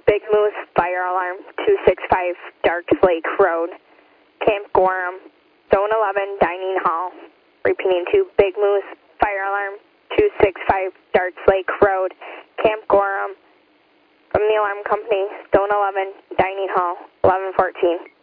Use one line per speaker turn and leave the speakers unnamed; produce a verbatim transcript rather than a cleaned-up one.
Big Moose, fire alarm, two six five Darks Lake Road, Camp Gorham, Zone eleven, dining hall. Repeating to Big Moose, fire alarm, two six five Darts Lake Road, Camp Gorham, from the alarm company, Zone eleven, dining hall, eleven fourteen.